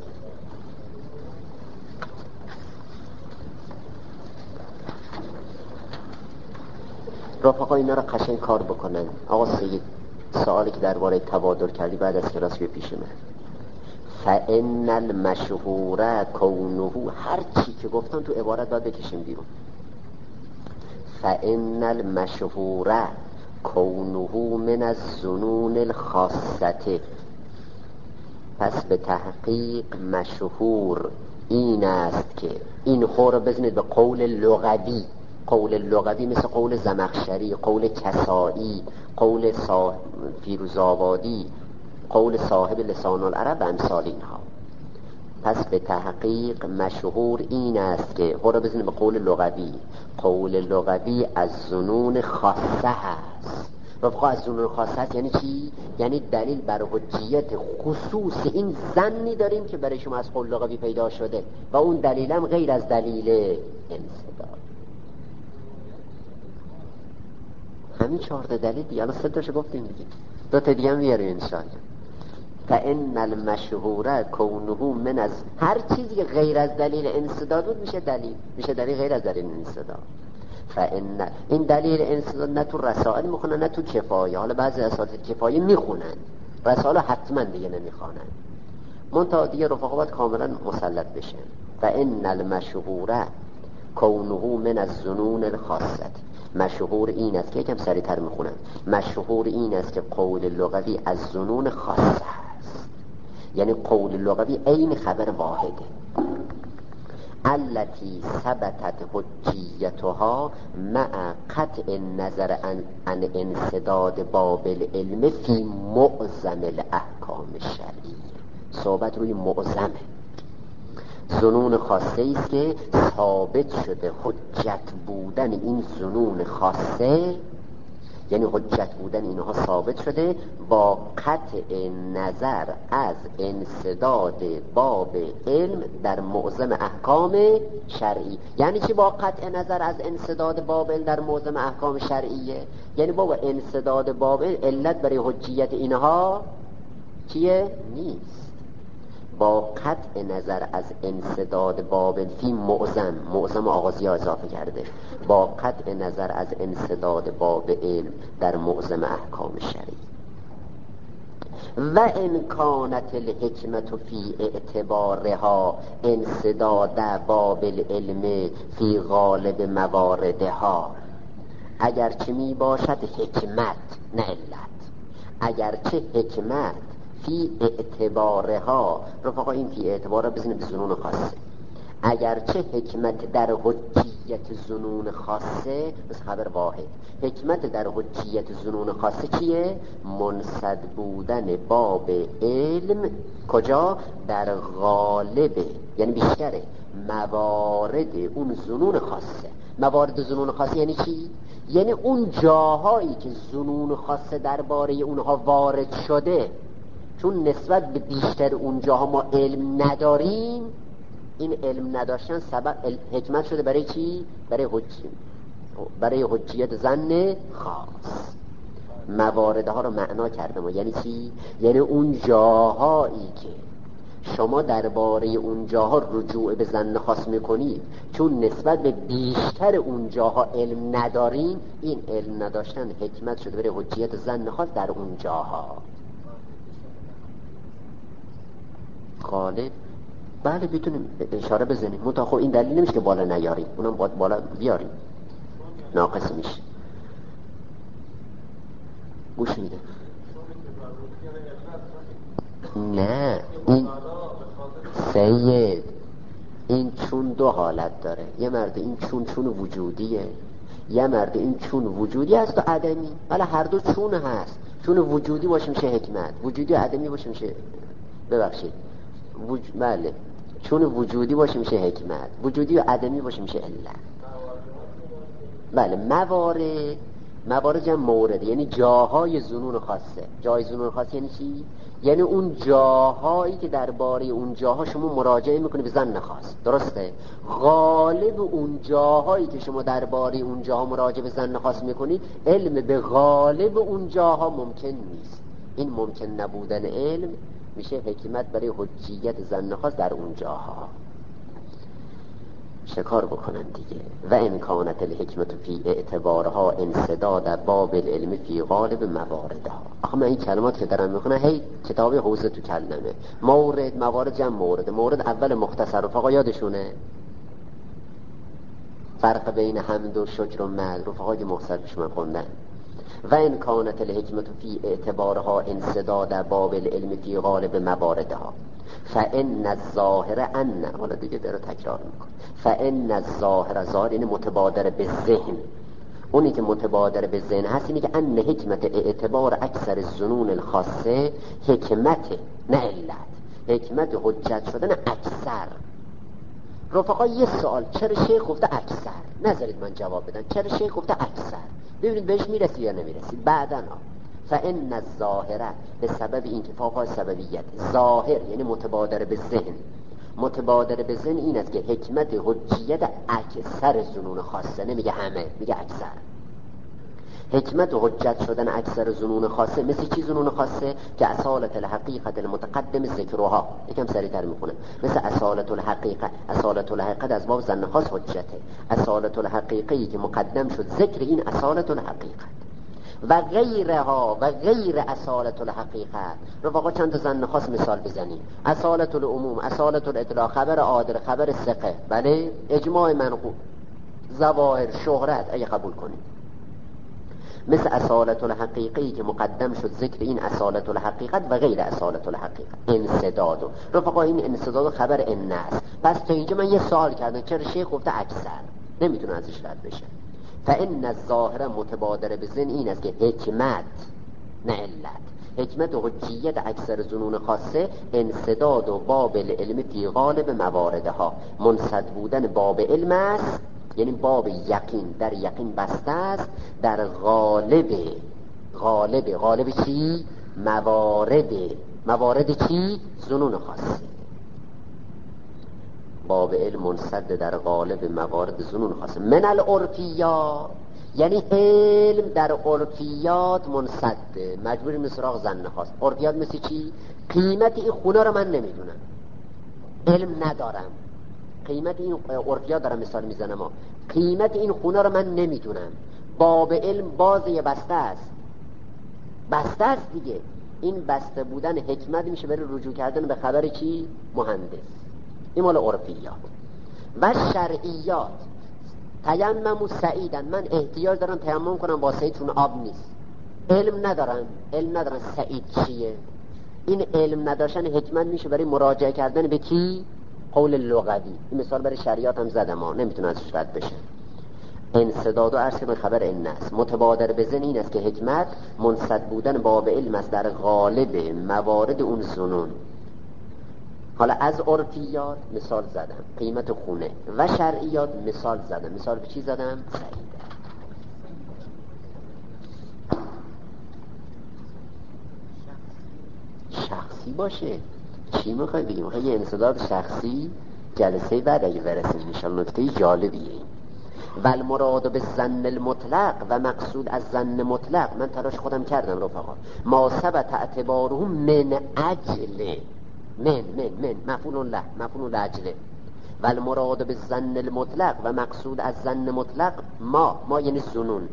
رفقا اینا رو قشنگ کار بکنن. آقا سید سوالی که درباره تبادر کردی بعد از کلاس بیا پیش من. فإن المشهور کونه، هر چی که گفتن تو عبارت باید بکشیم بیرون. فإن المشهور کونه من الظنون الخاصه، پس به تحقیق مشهور این است که این خور رو بزنید به قول لغوی. قول لغوی مثل قول زمخشری، قول کسائی، قول صاحب فیروزآبادی، قول صاحب لسان العرب و امثال اینها. پس به تحقیق مشهور این است که خور رو بزنید به قول لغوی. قول لغوی از ظنون خاصه هست. رفقا از ظنون خاصه هست یعنی چی؟ یعنی دلیل بر حجیت خصوص این ظنی داریم که برای شما از قول لغوی پیدا شده و اون دلیلم غیر از دلیل انصداد. همین چهار تا دلیل دیگه، الان سه تاشو گفتیم دیگه، دو تا دیگه هم بیاریم انشاءالله. فإن المشهور کونه من از هر چیزی که غیر از دلیل انصداد بود میشه دلیل، میشه دلیل غیر از دلیل انصداد. فإن این دلیل انصداد نه تو رسائل میخونن نه تو کفایه. حالا بعضی اساتید کفایه میخونن، رسائل حتما دیگه نمیخوانن. منتها دیگه رفقا باید کاملا مسلط بشن. فإن المشهور کونه من الظنون الخاصه، مشهور این است که یکم سریعتر میخونن، مشهور این است که قول لغوی از ظنون خاصه است. یعنی قول لغوی عین خبر واحده. التي ثبتت حجیتها مع قطع النظر عن, عن انسداد باب العلم فی معظم الاحکام الشرعیه. صحبت روی معظمه. ظنون خاصه ایست که ثابت شده حجت بودن این ظنون خاصه، یعنی حجت بودن اینها ثابت شده با قطع نظر از انسداد باب علم در معظم احکام شرعی. یعنی چی با قطع نظر از انسداد باب علم در معظم احکام شرعیه؟ یعنی بابا انسداد باب علم علت برای حجیت اینها چیه؟ نیست. با قطع نظر از انسداد باب فی معظم، معظم آغازی ها اضافه کرده، با قطع نظر از انسداد باب علم در معظم احکام شرعی. و ان کانت الحکمت فی اعتبارها انسداد باب العلم فی غالب مواردها، اگرچه می باشد حکمت نه علت، اگرچه حکمت فی اعتبارها، رفقا این فی اعتبارها بزنیم به ظنون خاصه، اگرچه حکمت در حجیت ظنون خاصه، بس خبر واحد، حکمت در حجیت ظنون خاصه چیه؟ منصد بودن باب علم کجا؟ در غالب، یعنی بیشتره موارد اون ظنون خاصه. موارد ظنون خاصه یعنی چی؟ یعنی اون جاهایی که ظنون خاصه درباره اونها وارد شده، چون نسبت به بیشتر اون جاها ما علم نداریم، این علم نداشتن سبب حکمت شده برای چی؟ برای حجیت، برای حجیت ظن خاص. مواردها رو معنا کردم. یعنی چی؟ یعنی اون جاهایی که شما درباره اون جاها رجوع به ظن خاص میکنید، چون نسبت به بیشتر اون جاها علم نداریم، این علم نداشتن حکمت شده برای حجیت ظن خاص در اون جاها. غالب بله بیتونیم اشاره بزنیم، منتها خب این دلیل نمیشه که بالا نیاریم، اونم باید بالا بیاریم، ناقص میشه. گوش میده. نه این سید، این چون دو حالت داره. یه مرد این چون چون وجودیه، یه مرد این چون وجودی هست و عدمی. ولی هر دو چون هست. چون وجودی باشه میشه حکمت، وجودی و عدمی باشه میشه ببخشید وج... بله چون وجودی باشه میشه حکمت، وجودی و عدمی باشه میشه علت. بله موارد، موارد جمع مورد، یعنی جاهای ظنون خاصه. جای ظنون خاصه یعنی چی؟ یعنی اون جاهایی که درباره اون جاها شما مراجعه میکنی به ظن خاص، درسته؟ غالب اون جاهایی که شما درباره اون جاها مراجعه به ظن خاص میکنی، علم به غالب اون جاها ممکن نیست. این ممکن نبودن علم میشه حکمت برای حجیت ظن خاص در اون جاها. شکار بکنن دیگه. و امکانت الحکمت فی اعتبارها انسداد باب العلم فی غالب مواردها. آخه من این کلمات که دارم میخونم هی کتاب حوزه تو کلمه. مورد، موارد جمع مورد. مورد اول مختصر، رفقا یادشونه فرق بین حمد و شکر و مد، رفقای مختصر پیش من خوندن. و امکانت الحکمت فی اعتبارها انسداد باب العلم فی غالب مواردها فان الظاهر ان، حالا دیگه داره تکرار میکنه، فان الظاهر، ظاهر این متبادر به ذهن، اونی که متبادر به ذهن هست اینی که ان حکمت اعتبار اکثر الظنون الخاصه حکمت نه علت، حکمت حجت شدن اکثر. رفقا یه سوال، چرا شیخ گفته اکثر؟ نذارید من جواب بدم. چرا شیخ گفته اکثر؟ ببینید بهش میرسی یا نمیرسی بعداً. فان الظاهر به سبب انتفاق سببیت، ظاهر یعنی متبادر به ذهن. متبادر به ذهن این است که حکمت حجیت اکثر ظنون خاصه، نمیگه همه، میگه اکثر. حکمت حجت شدن اکثر ظنون خاصه مثل چی ظنون خاصه؟ که اصالت الحقیقت المتقدم ذکرها، یکم سریعتر میخونه، مثل اصالت الحقیقه. اصالت الحقیقت از باب ظن خاص حجته. اصالت الحقیقی که مقدم شد ذکر این اصالت الحقیقت و غیرها و غیر اصالت الحقیقت. رفقا چند تا ظن خاص مثال بزنیم. اصالت العموم، اصالت الاطلاق، خبر عادل، خبر ثقه، بله، اجماع منقول، ظواهر، شهرت اگه قبول کنیم. مثل اصالت الحقیقی که مقدم شد ذکر این اصالت الحقیقت و غیر اصالت الحقیقت. انسداد رفقا این انسداد خبر ان است. پس تا اینجا من یه سوال کردم چرا شیخ گفته اکثر نمیتونه ازش رد بشه. فان الظاهر متبادر به ذهن این است که حکمت نه علت، حکمت و حجیت اکثر ظنون خاصه انسداد و باب العلم فی غالب مواردها، منسد بودن باب علم است، یعنی باب یقین در یقین بسته است در غالب غالب غالب چی؟ موارد موارد چی؟ ظنون خاصه. باب علم منسد در غالب موارد ظنون خاصه. من العرفیات یعنی علم در عرفیات منسده، مجبوریم به سراغ ظن خاص. عرفیات مثل چی؟ قیمت این خونه رو من نمیدونم، علم ندارم. قیمت این عرفیات دارم مثال میزنم، قیمت این خونه رو من نمیدونم. باب علم بازه بسته است، بسته است دیگه. این بسته بودن حکمت میشه برای رجوع کردن به خبر چی؟ مهندس. این مال عرفیات. و شرعیات تیمم و سعیدن، من احتیاج دارم تیمم کنم با سعید چون آب نیست، علم ندارم علم ندارم سعید چیه. این علم نداشتن حکمت میشه برای مراجعه کردن به کی؟ قول لغوی. این مثال برای شریعت هم زدم ها، نمیتونه ازش رد بشه. انسداد و عرض به خبر این است متبادر به ذهن این است که حکمت منسد بودن باب علم است در غالب موارد اون ظنون. حالا از عرفیات مثال زدم قیمت خونه، و شرعیات مثال زدم. مثال به چی زدم؟ سعید. شخصی باشه. چی میخوای بگیم؟ میخوای یه انسداد شخصی؟ جلسه بعد اگه برسیم انشاءالله نکته جالبیه. و المراد به ظن المطلق و مقصود از ظن مطلق، من تلاش خودم کردم رفقا، ما ثبت اعتباره من اجل من من من مفعول له مفعول لاجله. و المراد به ظن المطلق و مقصود از ظن مطلق ما ما یعنی ظنون.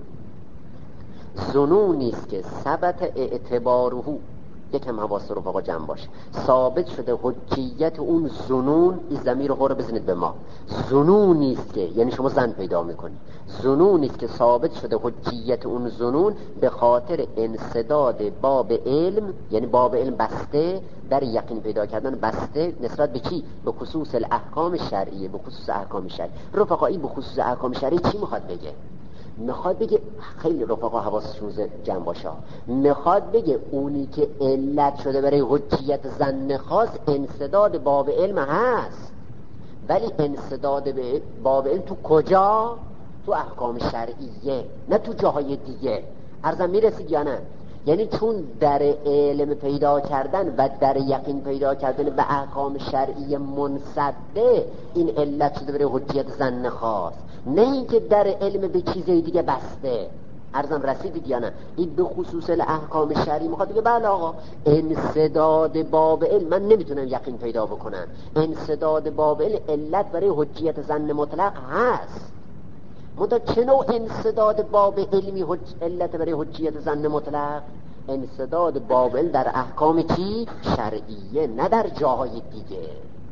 ظنونی است که ثبت اعتباره، یکم حواس رو بابا جمع باشه، ثابت شده حجیت اون ظنون. این ضمیر رو قرب بزنید به ما. ظنونی است که یعنی شما ظن پیدا میکنید، ظنونی است که ثابت شده حجیت اون ظنون به خاطر انسداد باب علم، یعنی باب علم بسته در یقین پیدا کردن بسته نسبت به چی؟ به خصوص الاحکام شرعیه. به خصوص احکام شرعی رفقا، این به خصوص احکام شرعی چی میخواد بگه؟ میخواد بگه خیلی رفقا حواسشون جمع باشه، میخواد بگه اونی که علت شده برای حجیت ظن خاص انسداد باب علم هست، ولی انسداد باب علم تو کجا؟ تو احکام شرعیه، نه تو جاهای دیگه. عرضم میرسید یا نه؟ یعنی چون در علم پیدا کردن و در یقین پیدا کردن به احکام شرعی منسده این علت شده برای حجیت ظن خاص، نه اینکه در علم به چیزای دیگه بسته. عرضم رسیدید یا نه؟ این به خصوص احکام شرعی میخواد بگه بله آقا انسداد باب علم من نمیتونم یقین پیدا بکنم، انسداد باب علم علت برای حجیت ظن مطلق هست. منتها چه نوع انسداد باب علمی حج... علت برای حجیت ظن مطلق؟ انسداد باب علم در احکام چی؟ شرعیه، نه در جاهای دیگه.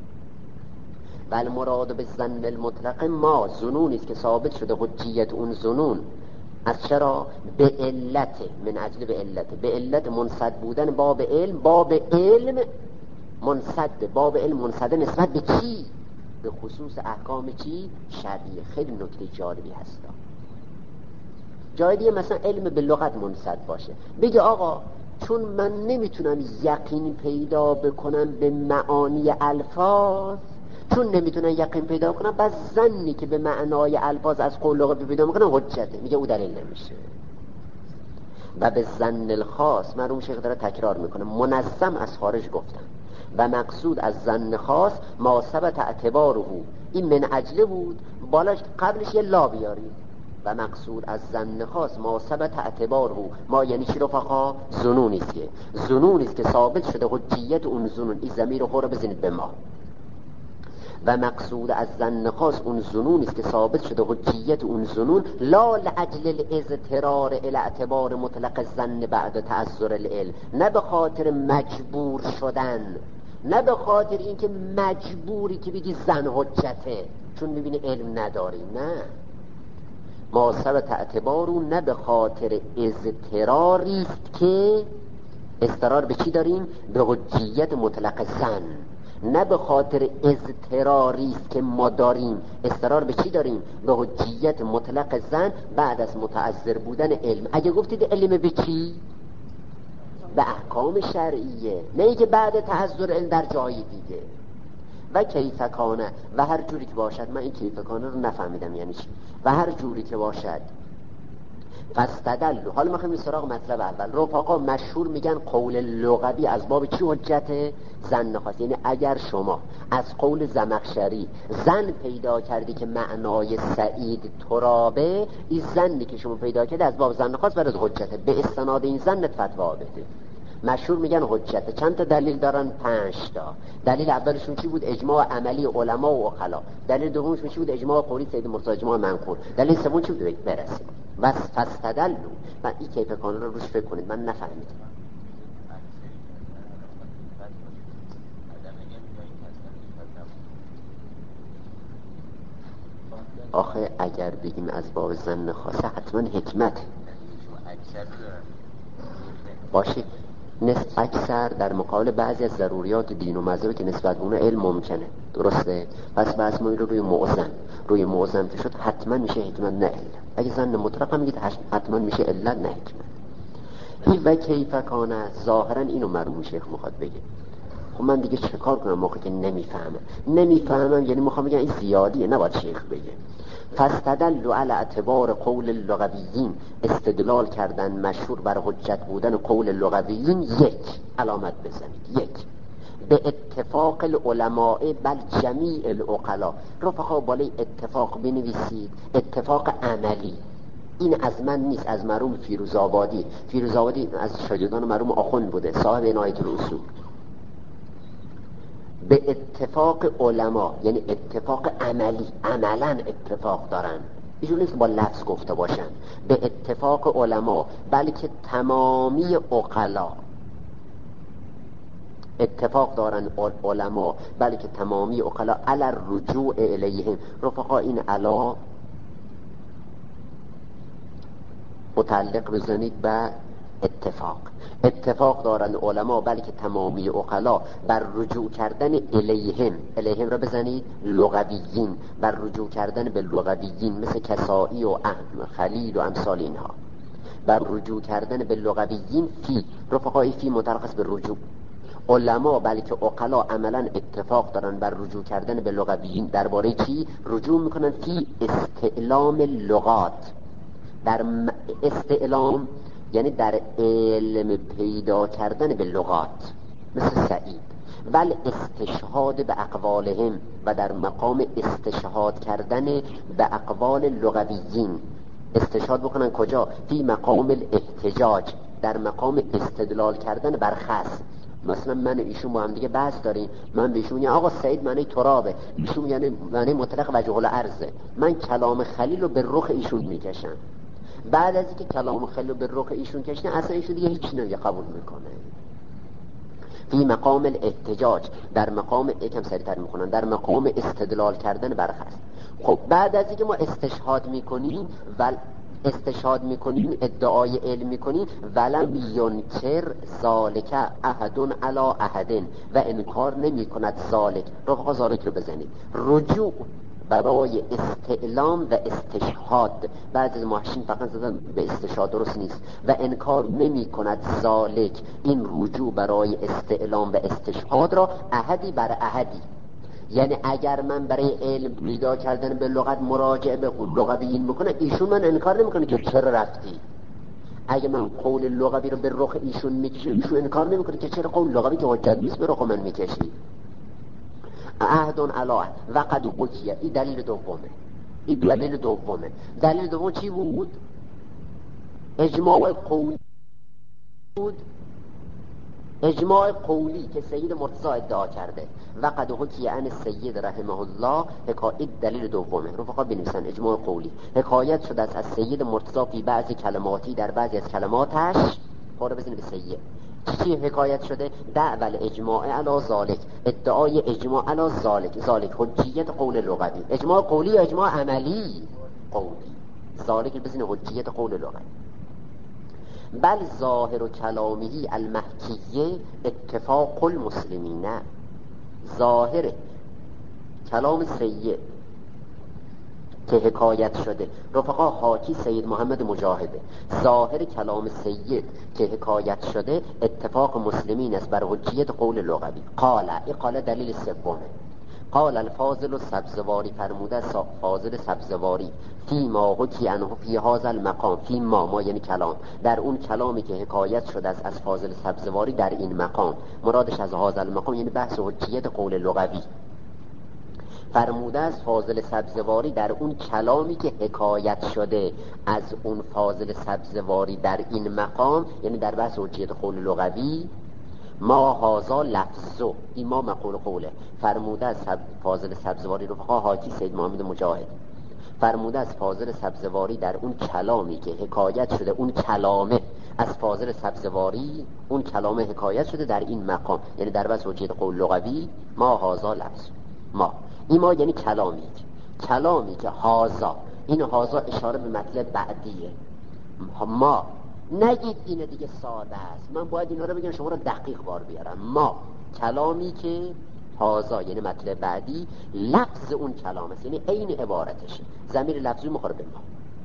بل مراد به ظن المطلق ما ظنونی است که ثابت شده حجیت اون ظنون از چرا؟ به علت، من اجل به علت، به علت منسد بودن باب علم. باب علم منسد، باب علم منسد نسبت به چی؟ به خصوص احکام چی؟ شرعیه. خیلی نکته جالبی هست. جای دیگه مثلا علم به لغت منسد باشه، بگه آقا چون من نمیتونم یقین پیدا بکنم به معانی الفاظ، چون نمیتونم یقین پیدا کنم بس ظنی که به معنای الفاظ از قول لغوی پیدا میکنم حجته، میگه او دلیل نمیشه. و به ظن الخاص، مرحوم شیخ داره تکرار میکنه، منظم از خارج گفتن. و مقصود از ظن خاص ما ثبت اعتباره، این من عجله بود، بالاش قبلش یه لا بیاریم. و مقصود از ظن خاص ما ثبت اعتباره، ما یعنی چی رفقا؟ ظنونی است که ظنونی است که ثابت شده حجیت اون ظنون. این ضمیر رو خورا بزنید به ما. و مقصود از ظن خاص اون ظنونی است که ثابت شده حجیت اون ظنون، لا لعجل الاضطرار الى اعتبار مطلق الظن بعد تعذر العلم، نه به خاطر مجبور شدن، نه به خاطر اینکه مجبوری که بگی ظن حجته چون میبینی علم نداری، نه، ما ثبت اعتبارو نه به خاطر اضطراری است که اضطرار به چی داریم؟ به حجیت مطلق زن. نه به خاطر اضطراری است که ما داریم. اضطرار به چی داریم؟ به حجیت مطلق زن بعد از متعذر بودن علم. اگه گفتید علم به چی؟ به احکام شرعیه، نه اینکه بعد تعذر علم در جای دیگه. و کیفکانه و هر جوری که باشد. من این کیفکانه رو نفهمیدم یعنی چی. و هر جوری که باشد فاستدلوا. حالا میخوایم سراغ مطلب اول. رفقا مشهور میگن قول لغوی از باب چی حجت؟ زن خاص. یعنی اگر شما از قول زمخشری زن پیدا کردی که معنای سعید ترابه، این زنی که شما پیدا کردی از باب زن خاص برای حجته، به استناد این زن فتوا بده. مشهور میگن حجت. چند تا دلیل دارن؟ پنج تا. دلیل اولشون چی بود؟ اجماع عملی علما و عقلا. دلیل دومشون چی بود؟ اجماع قولی سید مرتضی، اجماع منقول. دلیل سوم چی بود؟ برسیم بس فاستدلوا. من این کیف کانون رو روش فکر کنید، من نفهمیدم. آخه اگر بگیم از باب زن خاصه حتما حکمت باشه. نصف اکثر در مقابل بعضی از ضروریات دین و مذهب که نسبت به اون علم ممکنه، درسته؟ پس بحث ما رو روی معظم روی معظم که شد حتما میشه حکمت نه علت. اگه زن مطلق هم میگید حتما میشه علت نه حکمت. این و کیفکانه ظاهرا اینو مرحوم شیخ میخواد بگه. خب من دیگه چه کار کنم موقعی که نمیفهمم نمیفهمم یعنی میخوام بگم این زیادیه، نباید شیخ بگه. فاستدلوا علی اعتبار قول اللغویین. استدلال کردن مشهور بر حجت بودن قول لغویین. یک علامت بزنید. یک به اتفاق العلماء بل جمیع العقلا. رفقا بالای اتفاق بنویسید. اتفاق عملی. این از من نیست، از مرحوم فیروزآبادی. فیروزآبادی از شاگردان مرحوم آخوند بوده، صاحب عنایت الاصول. به اتفاق علما یعنی اتفاق عملی، عملا اتفاق دارن، ایشون نیست با لفظ گفته باشن. به اتفاق علما بلکه تمامی عقلا اتفاق دارن علما بلکه تمامی عقلا علی الرجوع الیهم. رفقا این علا متعلق بزنید به اتفاق. اتفاق دارن علما بلکه تمامی عقلا بر رجوع کردن الیهم. الیهم را بزنید لغویین، بر رجوع کردن به لغویین مثل کسائی و احمد خلیل و امثال اینها. بر رجوع کردن به لغویین. فی رفقای فی مترخص به رجوع. علما بلکه عقلا عملا اتفاق دارن بر رجوع کردن به لغویین. درباره چی رجوع میکنن؟ فی استعلام اللغات. در استعلام یعنی در علم پیدا کردن به لغات مثل سعید. ول استشهاد به اقوالهم و در مقام استشهاد کردن به اقوال لغویین. استشهاد بکنن کجا؟ فی مقام الاحتجاج، در مقام استدلال کردن بر خصم. مثلا من ایشون با هم دیگه بحث داریم، من به ایشون میگم آقا سعید معنی ترابه، ایشون یعنی معنی مطلق وجه الارضه. من کلام خلیل رو به رخ ایشون میکشم. بعد از اینکه کلام خلیل رو به رخ ایشون کشیدن اصلا ایشون دیگه هیچ نمیگه، قبول میکنه. فی مقام الاحتجاج، در مقام یکم سریعتر میکنن، در مقام استدلال کردن بر خصم. خب بعد از اینکه ما استشهاد میکنیم و استشهاد میکنیم ادعای علم میکنیم ولم ینکر ذالک احد علی احد و انکار نمیکند ذالک. رفقا ذالک رو بزنید. رجوع برای استعلام و استشهاد. بعضی از محشین فقط زدن به استشهاد، درست نیست. و انکار نمی کند ذالک، این رجوع برای استعلام و استشهاد را احدی بر احدی. یعنی اگر من برای علم پیدا کردن به لغت مراجعه به لغویین میکنه، ایشون من انکار نمیکنه که چرا رفتی. اگه من قول لغوی رو به رخ ایشون میکشم، ایشون انکار نمیکنه که چرا قول لغوی که حجت نیست به رخ من میکشی. عهدون علا و قد قضیه. این دلیل دومه. این دلیل دومه. دلیل دوم چی بود؟ اجماع قولی بود. اجماع قولی که سید مرتضی ادعا کرده. و قد حکی عن سید رحمه الله حکایت. دلیل دومه. رفقا بنویسن اجماع قولی حکایت شده از سید مرتضی فی بعضی کلماتی، در بعضی از کلماتش. پاره بزنید به سید. چی حکایت شده؟ دعوال اجماع علی ذالک، ادعای اجماع علی ذالک. ذالک حجیت قول لغوی. اجماع قولی یا اجماع عملی؟ قولی. ذالک بزن حجیت قول لغوی. بل ظاهر کلامه المحکیه اتفاق المسلمین. ظاهر کلام سید که حکایت شده، رفقا حاکی سید محمد مجاهده، ظاهر کلام سید که حکایت شده اتفاق مسلمین است بر حجیت قول لغوی. قال، این قال دلیل سومه. قال الفاضل سبزواری، فرموده فاضل سبزواری، فی ما حکی انه فی هذا المقام، فی ما ما یعنی کلام، در اون کلامی که حکایت شده است از فاضل سبزواری در این مقام، مرادش از هذا المقام یعنی بحث حجیت قول لغوی. فرموده است فاضل سبزواری در اون کلامی که حکایت شده از اون فاضل سبزواری در این مقام، یعنی در بحث حجیت قول لغوی، ما هازا لفظو، این ما مقول قوله. فرموده از فاضل سبزواری، رفقا حاکی سید محمد مجاهد، فرموده از فاضل سبزواری در اون کلامی که حکایت شده، اون کلامه از فاضل سبزواری، اون کلامه حکایت شده در این مقام، یعنی در بحث حجیت قول لغوی، ما هازا لفظ. ما این ما یعنی کلامی کلامی که هازا، این هازا اشاره به مطلب بعدیه. ما نگید اینه دیگه ساده است، من باید اینا رو بگم شما رو دقیق بار بیارم. ما کلامی که هازا یعنی مطلب بعدی، لفظ اون کلام است، یعنی عین عبارتشه، ضمیر لفظی مخاطب به ما.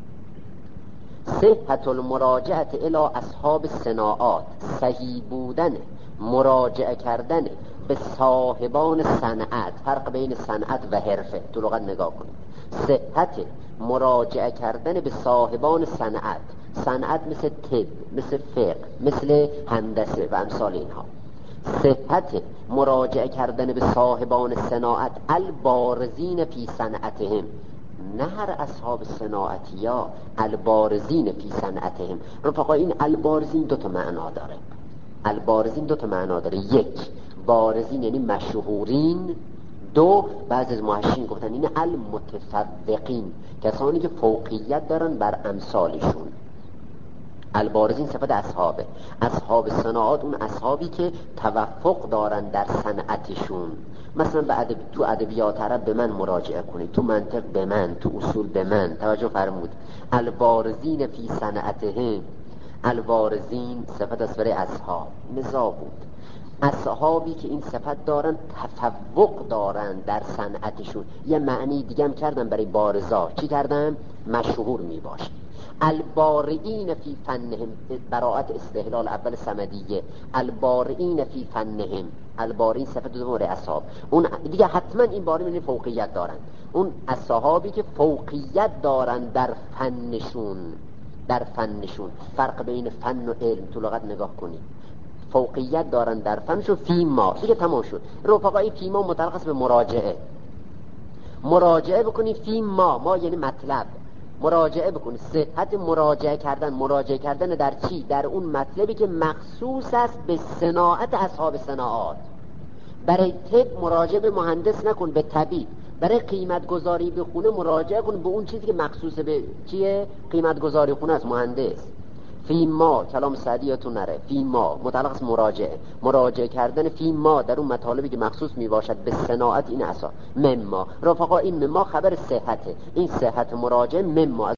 صحت المراجعه الی اصحاب صناعات، صحیح بودن مراجعه کردن به صاحبان صنعت. فرق بین صنعت و حرفه تو لغت نگاه کنید. صحت مراجعه کردن به صاحبان صنعت، صنعت مثل طب، مثل فقه، مثل هندسه و امثال اینها. صحت مراجعه کردن به صاحبان صناعت البارزین فی صنعتهم، نه هر اصحاب صناعتی ها، البارزین فی صنعتهم. رفقا این البارزین دو تا معنا داره. البارزین دو تا معنا داره. یک، بارزین یعنی مشهورین. دو، بعضی از محشین گفتن این المتفوقین، کسانی که فوقیت دارن بر امثالشون. البارزین صفت اصحابه. اصحاب صناعات اون اصحابی که توفق دارن در صنعتشون. مثلا به ادب، تو ادبیات عرب به من مراجعه کنید، تو منطق به من، تو اصول به من. توجه فرمود. البارزین فی صنعتهم، البارزین صفت از برای اصحاب نزا بود. اصحابی که این صفت دارن، تفوق دارن در صنعتشون. یه معنی دیگه هم کردن برای بارزا، چی کردن؟ مشهور می باشه. البارئین فی فنهم، براءت استهلال اول صمدیه. البارئین فی فنهم، البارئین صفت دو برای اصحاب. اون دیگه حتما این بارئین فوقیت دارن، اون اصحابی که فوقیت دارن در فنشون، در فنشون. فرق بین فن و علم تو لغت نگاه کنید. فوقیت دارن در فنشون. فی ما دیگه تمام شد. رفقای فی ما متعلق است به مراجعه. مراجعه بکنید فی ما، ما یعنی مطلب. مراجعه بکنید. صحت مراجعه کردن، مراجعه کردن در چی؟ در اون مطلبی که مخصوص است به صناعت اصحاب صناعات. برای طب مراجعه به مهندس نکن، به طبیب. برای قیمت گذاری به خونه مراجعه کن به اون چیزی که مخصوص به چیه؟ قیمت گذاری خونه از مهندس. فی ما کلام سعدیاتون نره. فی ما متعلق است مراجعه. مراجعه کردن فی ما در اون مطالبی که مخصوص می باشد به صناعت این اصلا. مما رفقا این مما خبر صحته. این صحت مراجعه مما